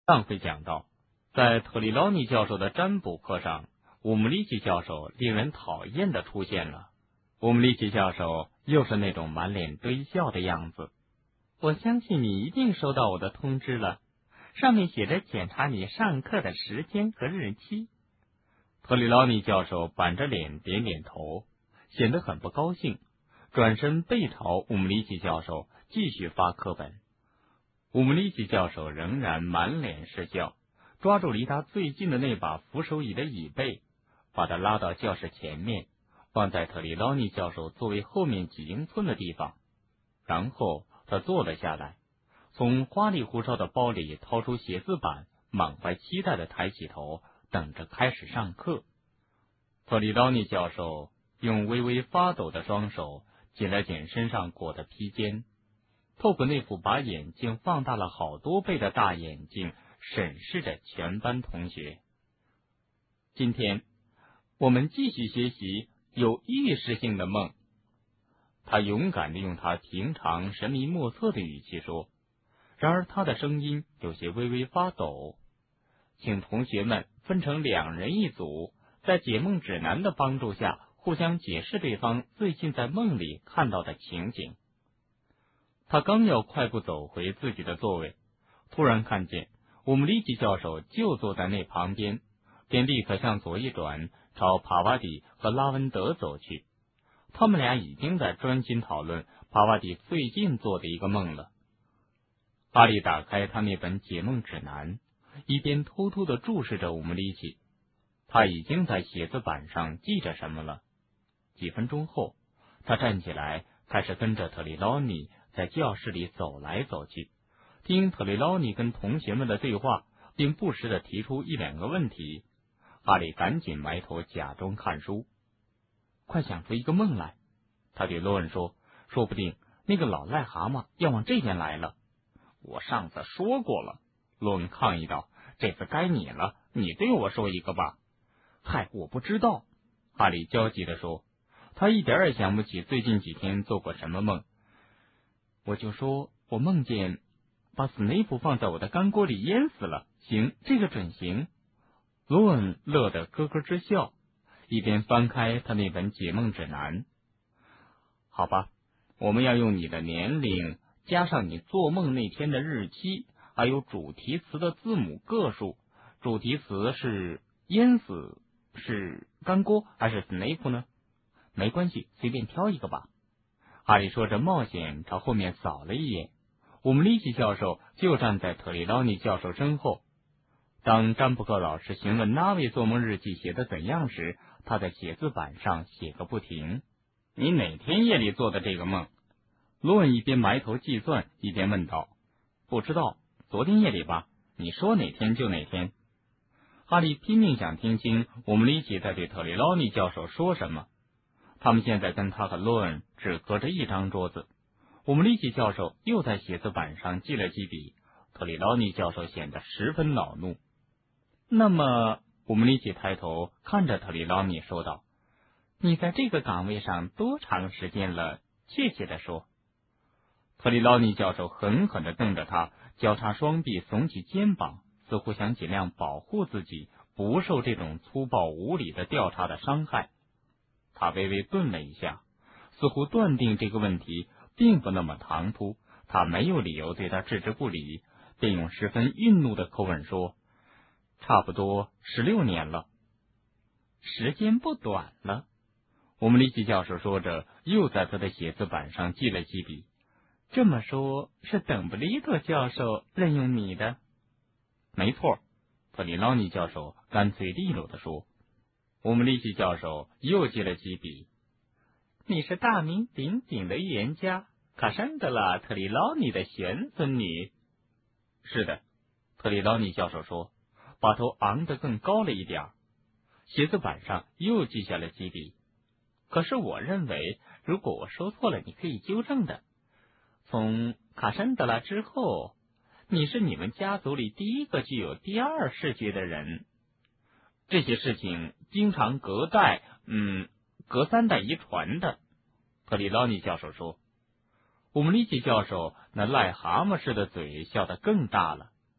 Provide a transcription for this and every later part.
上回讲到，在特里劳尼教授的占卜课上，乌姆里奇教授令人讨厌的出现了。乌姆里奇教授又是那种满脸堆笑的样子。我相信你一定收到我的通知了，上面写着检查你上课的时间和日期。特里劳尼教授板着脸点点头，显得很不高兴，转身背朝乌姆里奇教授继续发课本。乌姆里奇教授仍然满脸是笑，抓住离他最近的那把扶手椅的椅背，把他拉到教室前面，放在特里劳尼教授座位后面几英寸的地方。然后他坐了下来，从花里胡哨的包里掏出写字板，满怀期待的抬起头，等着开始上课。特里劳尼教授用微微发抖的双手紧了紧身上裹的披肩，透过那副把眼睛放大了好多倍的大眼睛，审视着全班同学。今天我们继续学习有意识性的梦。他勇敢地用他平常神秘莫测的语气说，然而他的声音有些微微发抖。请同学们分成2人一组，在解梦指南的帮助下，互相解释对方最近在梦里看到的情景。他刚要快步走回自己的座位，突然看见乌姆里奇教授就坐在那旁边，便立刻向左一转，朝帕瓦迪和拉文德走去。他们俩已经在专心讨论帕瓦迪最近做的一个梦了。哈利打开他那本解梦指南，一边偷偷地注视着乌姆里奇。他已经在写字板上记着什么了。几分钟后，他站起来，开始跟着特里劳尼在教室里走来走去，听特里劳尼跟同学们的对话，并不时地提出1-2个问题。哈利赶紧埋头假装看书。快想出一个梦来，他对罗恩说，说不定那个老癞蛤蟆要往这边来了。我上次说过了，罗恩抗议道，这次该你了，你对我说一个吧。嗨，我不知道，哈利焦急地说，他一点也想不起最近几天做过什么梦。我就说我梦见把斯内普放在我的干锅里淹死了，行，这个准行。罗恩乐得咯咯直笑，一边翻开他那本解梦指南。好吧，我们要用你的年龄加上你做梦那天的日期，还有主题词的字母个数。主题词是淹死，是干锅还是斯内普呢？没关系，随便挑一个吧。哈利说着冒险朝后面扫了一眼，乌姆里奇教授就站在特里劳尼教授身后。当占卜课老师询问那位做梦日记写得怎样时，他在写字板上写个不停。你哪天夜里做的这个梦？罗恩一边埋头计算，一边问道。不知道，昨天夜里吧，你说哪天就哪天。哈利拼命想听清乌姆里奇在对特里劳尼教授说什么。他们现在跟他和罗恩只隔着一张桌子。乌姆里奇教授又在写字板上记了几笔，特里劳尼教授显得十分恼怒。那么，乌姆里奇抬头看着特里劳尼说道，你在这个岗位上多长时间了？确切地说。特里劳尼教授狠狠地瞪着他，交叉双臂，耸起肩膀，似乎想尽量保护自己不受这种粗暴无理的调查的伤害。他微微顿了一下，似乎断定这个问题并不那么唐突，他没有理由对他置之不理，便用十分愠怒的口吻说，差不多16年了。时间不短了。乌姆里奇教授说着，又在他的写字板上记了几笔。这么说，是邓布利多教授任用你的？没错，特里劳尼教授干脆利落地说。乌姆里奇教授又记了几笔。你是大名鼎鼎的预言家卡珊德拉·特里劳尼的玄孙女。是的，特里劳尼教授说，把头昂得更高了一点。写字板上又记下了几笔。可是我认为，如果我说错了，你可以纠正的。从卡珊德拉之后，你是你们家族里第一个具有第2视觉的人。这些事情经常隔3代遗传的，特里劳尼教授说。乌姆里奇教授那癞蛤蟆似的嘴笑得更大了。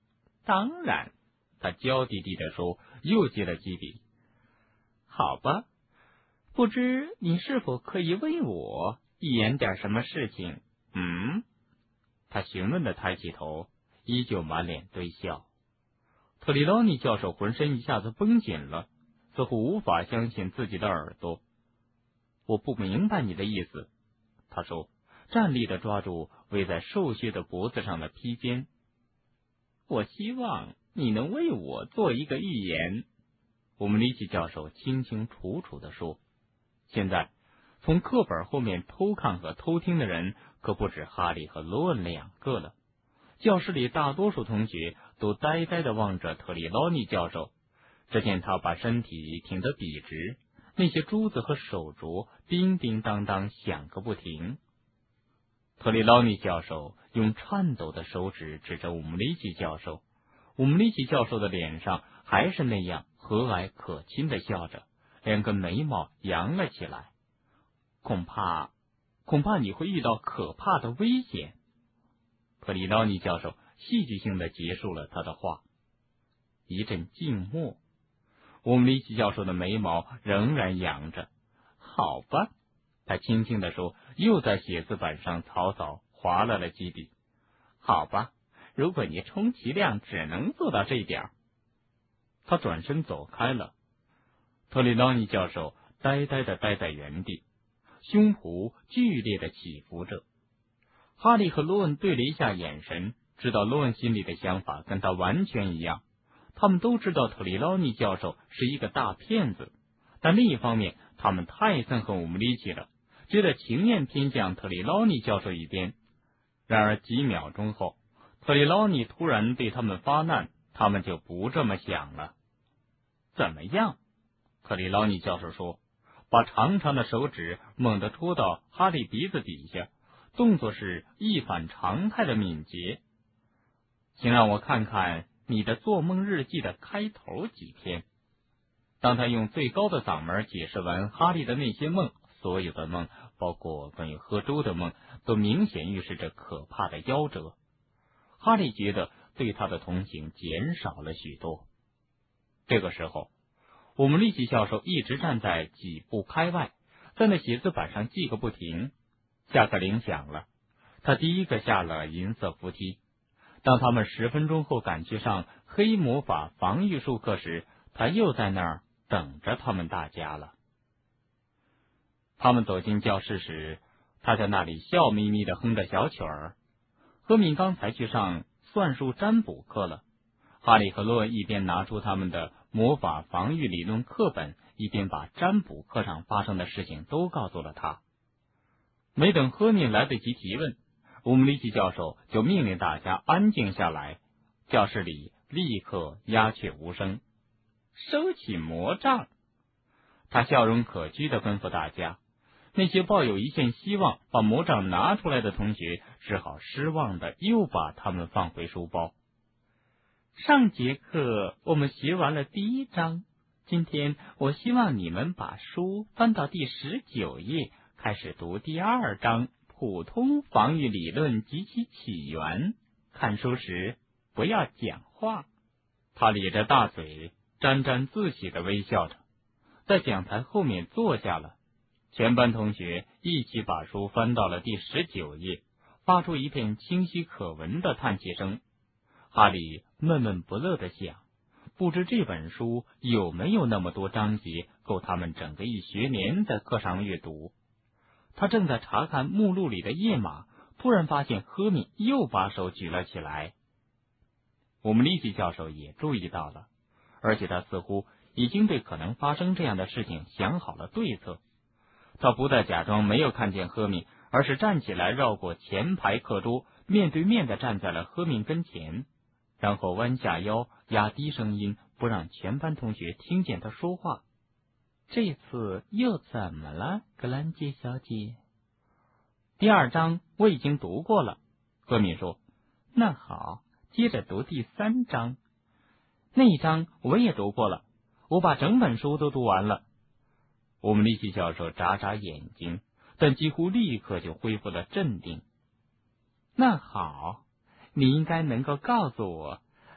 当然，他娇滴滴地说，又接了几笔。好吧，不知你是否可以为我演点什么事情？他询问的抬起头，依旧满脸堆笑。特里劳尼教授浑身一下子绷紧了，似乎无法相信自己的耳朵。我不明白你的意思，他说，站立地抓住围在瘦削的脖子上的披肩。我希望你能为我做一个预言，我们里奇教授清清楚楚地说。现在从课本后面偷看和偷听的人可不止哈利和罗恩2个了。教室里大多数同学都呆呆地望着特里劳尼教授，只见他把身体挺得笔直，那些珠子和手镯叮叮当当响个不停。特里劳尼教授用颤抖的手指指着伍姆里奇教授，伍姆里奇教授的脸上还是那样和蔼可亲的笑着，2根眉毛扬了起来。恐怕你会遇到可怕的危险。特里劳尼教授戏剧性的结束了他的话。一阵静默，伍姆里奇教授的眉毛仍然扬着。好吧，他轻轻地说，又在写字板上草草划了几笔。好吧，如果你充其量只能做到这一点。他转身走开了。特里劳尼教授呆呆地待在原地，胸脯剧烈地起伏着。哈利和罗恩对了一下眼神，知道罗恩心里的想法跟他完全一样。他们都知道特里劳尼教授是一个大骗子，但另一方面，他们太憎恨伍姆里奇了，觉得情愿偏向特里劳尼教授一边。然而几秒钟后，特里劳尼突然对他们发难，他们就不这么想了。怎么样？特里劳尼教授说，把长长的手指猛地戳到哈利鼻子底下，动作是一反常态的敏捷。请让我看看你的做梦日记的开头几篇。当他用最高的嗓门解释完哈利的那些梦，所有的梦，包括关于喝粥的梦，都明显预示着可怕的夭折。哈利觉得对他的同情减少了许多。这个时候，我们里奇教授一直站在几步开外，在那写字板上记个不停。下课铃响了，他第一个下了银色扶梯。当他们10分钟后赶去上黑魔法防御术课时，他又在那儿等着他们大家了。他们走进教室时，他在那里笑眯眯地哼着小曲儿。赫敏刚才去上算术占卜课了。哈利和罗恩一边拿出他们的魔法防御理论课本，一边把占卜课上发生的事情都告诉了他。没等赫敏来得及提问，伍姆里奇教授就命令大家安静下来。教室里立刻鸦雀无声。收起魔杖，他笑容可掬地吩咐大家。那些抱有一线希望把魔杖拿出来的同学，只好失望地又把它们放回书包。上节课我们学完了第1章，今天我希望你们把书翻到第19页，开始读第2章普通防御理论及其起源。看书时不要讲话。他咧着大嘴，沾沾自喜地微笑着，在讲台后面坐下了。全班同学一起把书翻到了第19页，发出一片清晰可闻的叹气声。哈利闷闷不乐地想，不知这本书有没有那么多章节够他们整个1学年在课上阅读。他正在查看目录里的页码，突然发现赫敏又把手举了起来。我们里奇教授也注意到了，而且他似乎已经对可能发生这样的事情想好了对策。他不再假装没有看见赫敏，而是站起来绕过前排课桌，面对面地站在了赫敏跟前，然后弯下腰，压低声音，不让全班同学听见他说话。这次又怎么了，格兰杰小姐？第2章我已经读过了，赫敏说。那好，接着读第3章。那一章我也读过了，我把整本书都读完了。我们里奇教授眨眨眼睛，但几乎立刻就恢复了镇定。那好，你应该能够告诉我，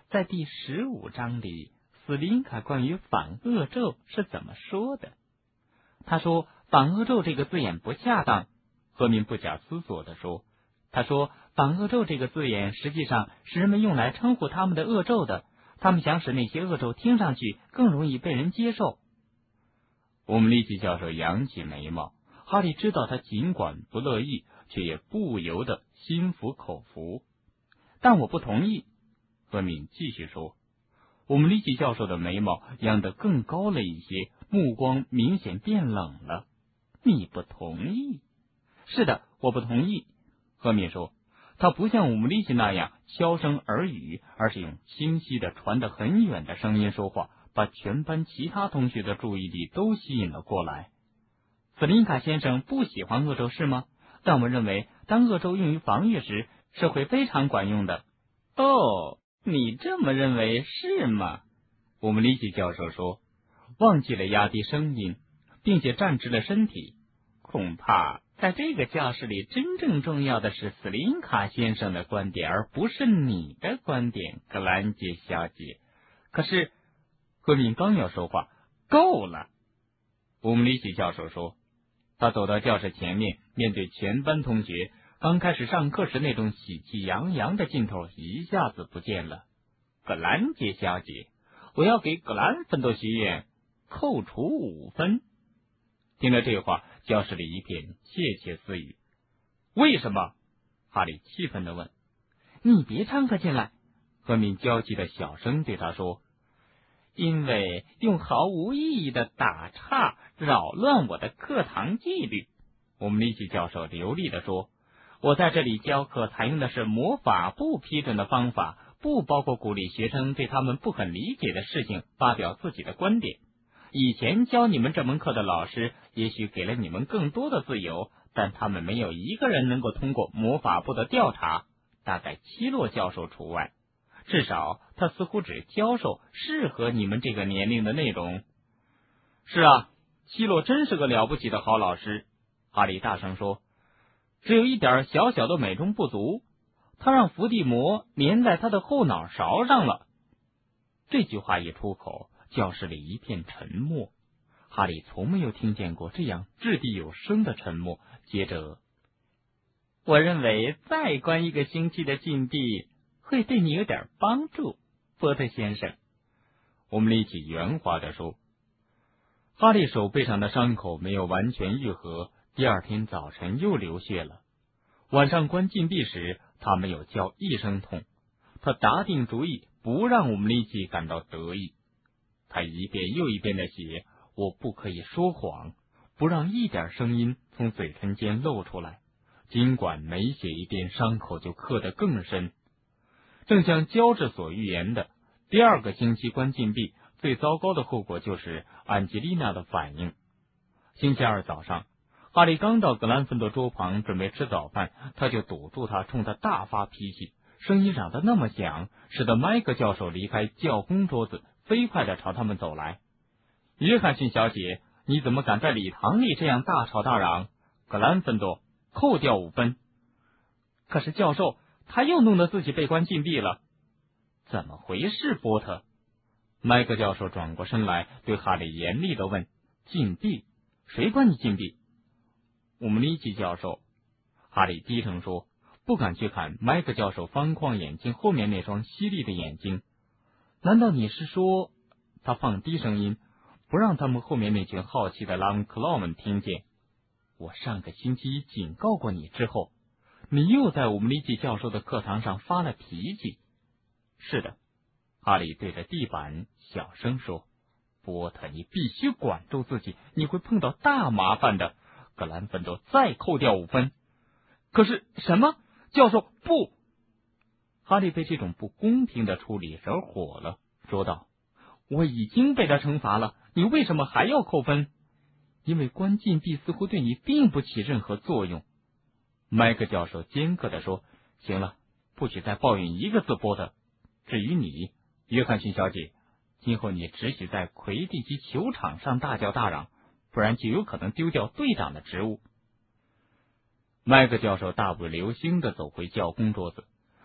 在第15章里，斯林卡关于反恶咒是怎么说的？他说反恶咒这个字眼不恰当。赫敏不假思索地说，他说反恶咒这个字眼实际上是人们用来称呼他们的恶咒的，他们想使那些恶咒听上去更容易被人接受。我们利奇教授扬起眉毛，哈利知道他尽管不乐意，却也不由得心服口服。但我不同意，赫敏继续说。我们利奇教授的眉毛扬得更高了一些，目光明显变冷了。你不同意？是的，我不同意。赫敏说，他不像我们利奇那样悄声耳语，而是用清晰的传得很远的声音说话，把全班其他同学的注意力都吸引了过来。斯林卡先生不喜欢恶咒是吗？但我认为当恶咒用于防御时是会非常管用的。哦，你这么认为是吗？我们利奇教授说，忘记了压低声音，并且站直了身体。恐怕在这个教室里真正重要的是斯林卡先生的观点，而不是你的观点，格兰杰小姐。可是赫敏刚要说话，够了！我们利奇教授说，他走到教室前面，面对全班同学，刚开始上课时那种喜气洋洋的劲头一下子不见了。格兰杰小姐，我要给格兰芬多学院扣除5分。听了这话，教室里一片窃窃私语。为什么？哈利气愤地问。你别掺和进来，赫敏焦急的小声对他说，因为用毫无意义的打岔扰乱我的课堂纪律。我们利奇教授流利地说，我在这里教课采用的是魔法部批准的方法，不包括鼓励学生对他们不很理解的事情发表自己的观点。以前教你们这门课的老师也许给了你们更多的自由，但他们没有一个人能够通过魔法部的调查，大概七洛教授除外。至少他似乎只教授适合你们这个年龄的内容。是啊，七洛真是个了不起的好老师，哈利大声说，只有一点小小的美中不足，他让伏地魔粘在他的后脑勺上了。这句话一出口，教室里一片沉默。哈利从没有听见过这样掷地有声的沉默。接着，我认为再关1个星期的禁闭会对你有点帮助，波特先生。我们利奇圆滑地说。哈利手背上的伤口没有完全愈合，第二天早晨又流血了。晚上关禁闭时，他没有叫一声痛。他打定主意不让我们利奇感到得意。他一遍又一遍地写，我不可以说谎，不让一点声音从嘴唇间露出来。尽管每写一遍，伤口就刻得更深。正像乔治所预言的，第2个星期关禁闭，最糟糕的后果就是安吉丽娜的反应。星期2早上，哈利刚到格兰芬多桌旁准备吃早饭，他就堵住他，冲他大发脾气，声音嚷得那么响，使得麦克教授离开教工桌子，飞快地朝他们走来。约翰逊小姐，你怎么敢在礼堂里这样大吵大嚷？格兰芬多，扣掉5分。可是教授，他又弄得自己被关禁闭了。怎么回事，波特？麦克教授转过身来，对哈利严厉地问：禁闭？谁关你禁闭？我们利奇教授。哈利低声说，不敢去看麦克教授方框眼镜后面那双犀利的眼睛。难道你是说？他放低声音，不让他们后面那群好奇的狼克劳们听见。我上个星期警告过你之后，你又在我们利奇教授的课堂上发了脾气。是的，哈利对着地板小声说，波特，你必须管住自己，你会碰到大麻烦的。格兰芬多再扣掉5分。可是什么？教授，不！哈利被这种不公平的处理惹火了，说道，我已经被他惩罚了，你为什么还要扣分？因为关禁闭似乎对你并不起任何作用。麦克教授尖刻地说，行了，不许再抱怨1个字，波特。至于你，约翰逊小姐，今后你只许在魁地奇球场上大叫大嚷，不然就有可能丢掉队长的职务。麦克教授大步流星地走回教工桌子，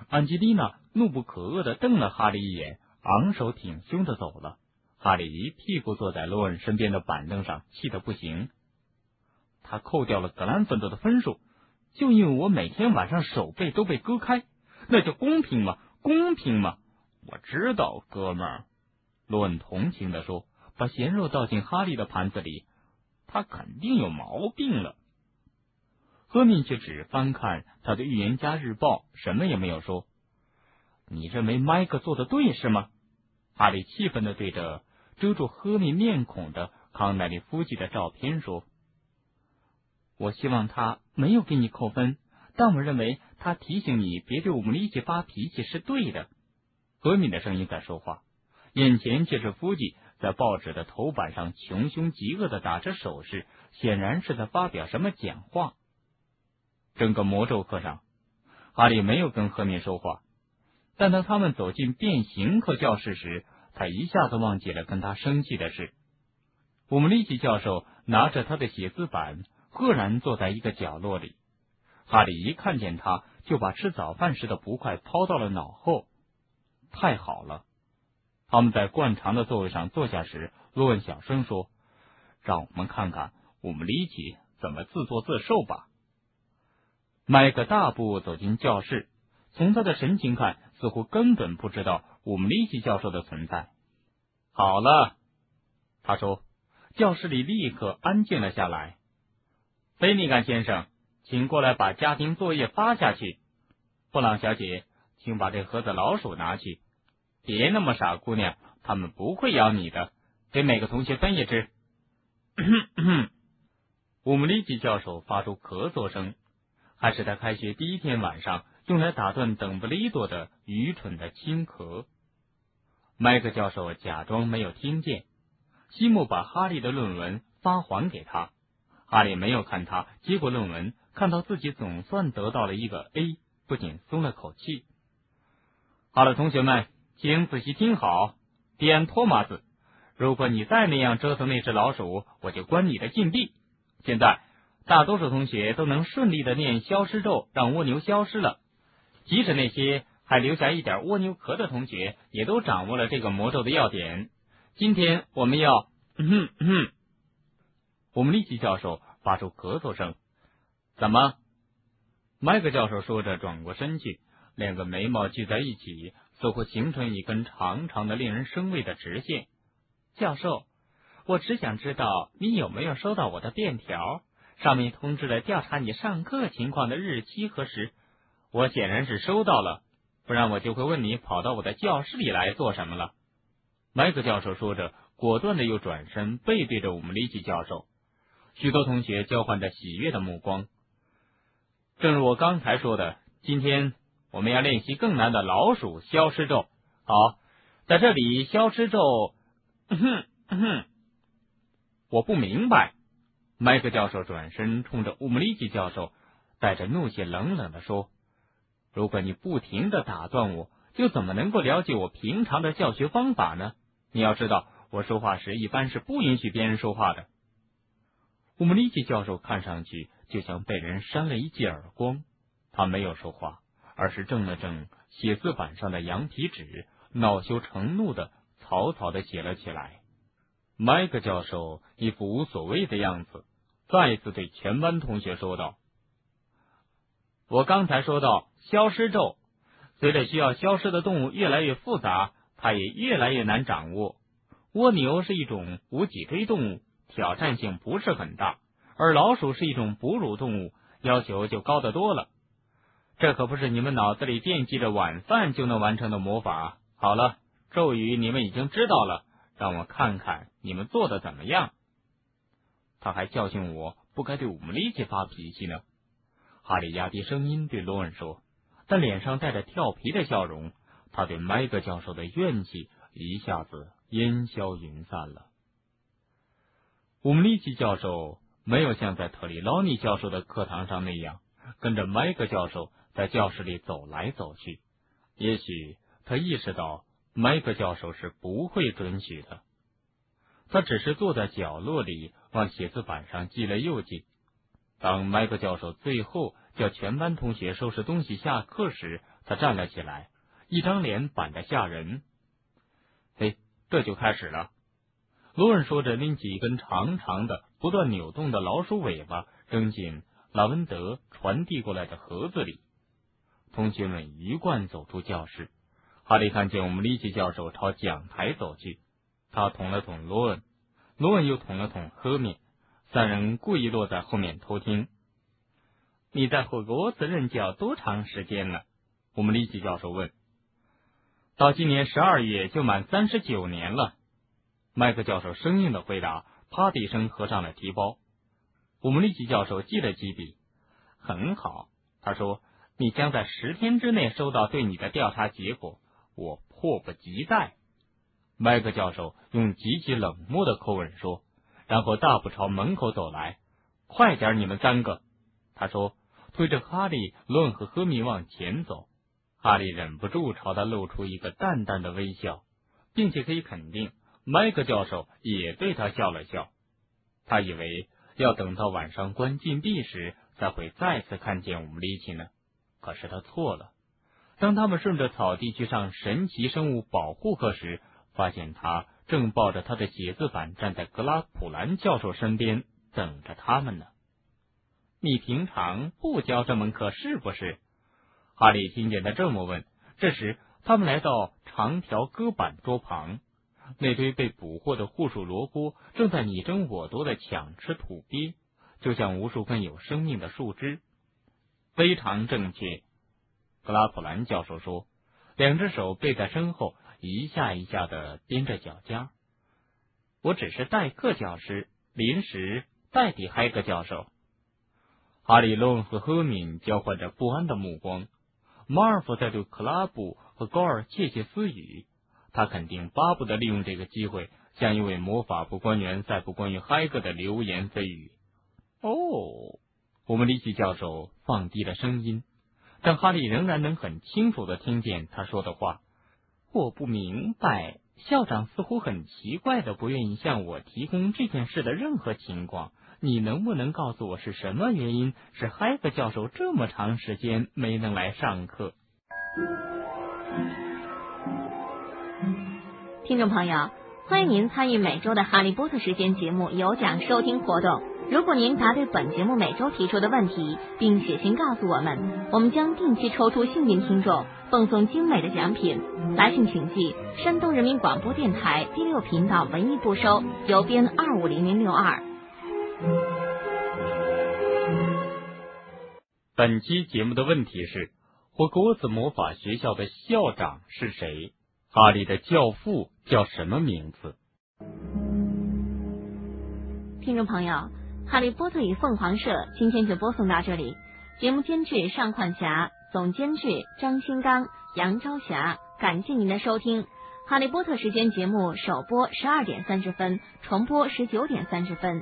安吉丽娜怒不可遏地瞪了哈利一眼，昂首挺胸地走了。哈利一屁股坐在罗恩身边的板凳上，气得不行。他扣掉了格兰芬多的分数，就因为我每天晚上手背都被割开，那叫公平吗？公平吗？我知道，哥们儿。罗恩同情地说，把咸肉倒进哈利的盘子里。他肯定有毛病了。赫敏却只翻看他的预言家日报，什么也没有说。你认为麦克做的对是吗？哈利气愤地对着遮住赫敏面孔的康乃利夫妻的照片说，我希望他没有给你扣分，但我认为他提醒你别对我们一起发脾气是对的。赫敏的声音在说话，眼前却是夫妻在报纸的头版上穷凶极恶地打着手势，显然是在发表什么讲话。整个魔咒课上，哈利没有跟赫敏说话，但当他们走进变形课教室时，他一下子忘记了跟他生气的事。我们利奇教授拿着他的写字板，赫然坐在一个角落里。哈利一看见他，就把吃早饭时的不快抛到了脑后。太好了！他们在惯常的座位上坐下时，罗恩小声说，让我们看看我们利奇怎么自作自受吧。迈克大步走进教室，从他的神情看，似乎根本不知道我们利奇教授的存在。好了，他说，教室里立刻安静了下来。菲尼甘先生，请过来把家庭作业发下去。布朗小姐，请把这盒子老鼠拿去。别那么傻，姑娘，他们不会咬你的。给每个同学分一只。我们利奇教授发出咳嗽声，还是他开学第一天晚上用来打断邓布利多的愚蠢的轻咳。麦克教授假装没有听见。西姆把哈利的论文发还给他，哈利没有看他，接过论文，看到自己总算得到了一个 A， 不仅松了口气。好了，同学们，请仔细听好。迪安·托马斯，如果你再那样折腾那只老鼠，我就关你的禁闭。现在大多数同学都能顺利的念消失咒，让蜗牛消失了。即使那些还留下一点蜗牛壳的同学，也都掌握了这个魔咒的要点。今天我们要我们利奇教授发出咳嗽声。怎么？麦克教授说着转过身去，两个眉毛聚在一起，似乎形成一根长长的令人生畏的直线。教授，我只想知道你有没有收到我的便条，上面通知了调查你上课情况的日期和时。我显然是收到了，不然我就会问你跑到我的教室里来做什么了。麦克教授说着，果断的又转身背对着我们利奇教授。许多同学交换着喜悦的目光。正如我刚才说的，今天我们要练习更难的老鼠消失咒。好，在这里消失咒。我不明白。麦克教授转身冲着乌姆利奇教授带着怒气冷冷地说，如果你不停地打断我，就怎么能够了解我平常的教学方法呢？你要知道，我说话时一般是不允许别人说话的。乌姆利奇教授看上去就像被人扇了一记耳光，他没有说话，而是正了正写字板上的羊皮纸，恼羞成怒的草草的写了起来。麦克教授一副无所谓的样子，再一次对全班同学说道，我刚才说到消失咒，随着需要消失的动物越来越复杂，它也越来越难掌握。蜗牛是一种无脊椎动物，挑战性不是很大，而老鼠是一种哺乳动物，要求就高得多了。这可不是你们脑子里惦记着晚饭就能完成的魔法。好了，咒语你们已经知道了，让我看看你们做的怎么样。他还教训我不该对我们利奇发脾气呢。哈利压低声音对罗恩说，但脸上带着调皮的笑容。他对麦克教授的怨气一下子烟消云散了。我们利奇教授没有像在特里劳尼教授的课堂上那样跟着麦克教授在教室里走来走去。也许他意识到麦克教授是不会准许的。他只是坐在角落里往写字板上记了又记。当麦克教授最后叫全班同学收拾东西下课时， 他站了起来，一张脸板得吓人。嘿，这就开始了。罗恩说着，拎起一根长长的、不断扭动的老鼠尾巴，扔进拉文德传递过来的盒子里。同学们鱼贯走出教室。哈利看见我们利奇教授朝讲台走去，他捅了捅罗恩，罗恩又捅了捅赫敏，三人故意落在后面偷听。你在霍格沃茨任教多长时间了？我们利奇教授问。到今年12月就满39年了。麦克教授生硬的回答，啪的一声合上了提包。我们利奇教授记了记笔。很好，他说，你将在10天之内收到对你的调查结果，我迫不及待。麦克教授用极其冷漠的口吻说，然后大步朝门口走来。快点，你们3个，他说，推着哈利、罗恩和赫米往前走。哈利忍不住朝他露出一个淡淡的微笑，并且可以肯定，麦克教授也对他笑了笑。他以为要等到晚上关禁闭时才会再次看见我们利奇呢，可是他错了。当他们顺着草地去上神奇生物保护课时，发现他正抱着他的写字板站在格拉普兰教授身边等着他们呢。你平常不教这门课是不是？哈利听见他这么问。这时他们来到长条搁板桌旁，那堆被捕获的护树萝卜正在你争我夺的抢吃土鳖，就像无数根有生命的树枝。非常正确，格拉普兰教授说，2只手背在身后，一下一下的踮着脚尖。我只是代课教师，临时代替海格教授。哈利、罗恩和赫敏交换着不安的目光。马尔福在对克拉布和高尔窃窃私语，他肯定巴不得利用这个机会向一位魔法部官员散布关于海格的流言蜚语。哦，我们利奇教授放低了声音，但哈利仍然能很清楚地听见他说的话。我不明白，校长似乎很奇怪的不愿意向我提供这件事的任何情况。你能不能告诉我是什么原因使海格教授这么长时间没能来上课？ 听众朋友，欢迎您参与每周的哈利波特时间节目有奖收听活动。如果您答对本节目每周提出的问题，并写信告诉我们，我们将定期抽出幸运听众，奉送精美的奖品。来信请寄山东人民广播电台第6频道文艺部收，邮编250062。 本期节目的问题是，霍格沃茨魔法学校的校长是谁？哈利的教父叫什么名字？ 听众朋友，哈利波特与凤凰社今天就播送到这里。节目监制尚焕霞，总监制张新刚、杨朝霞，感谢您的收听。哈利波特时间节目首播12点30分，重播19点30分。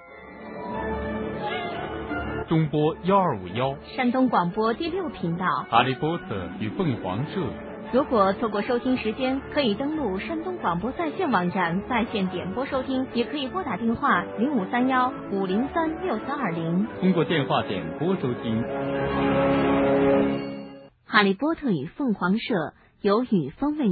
中波1251， 山东广播第6频道， 哈利波特与凤凰社。 如果错过收听时间，可以登录山东广播在线网站在线点播收听，也可以拨打电话0531-503-6320， 通过电话点播收听。 哈利波特与凤凰社由雨风为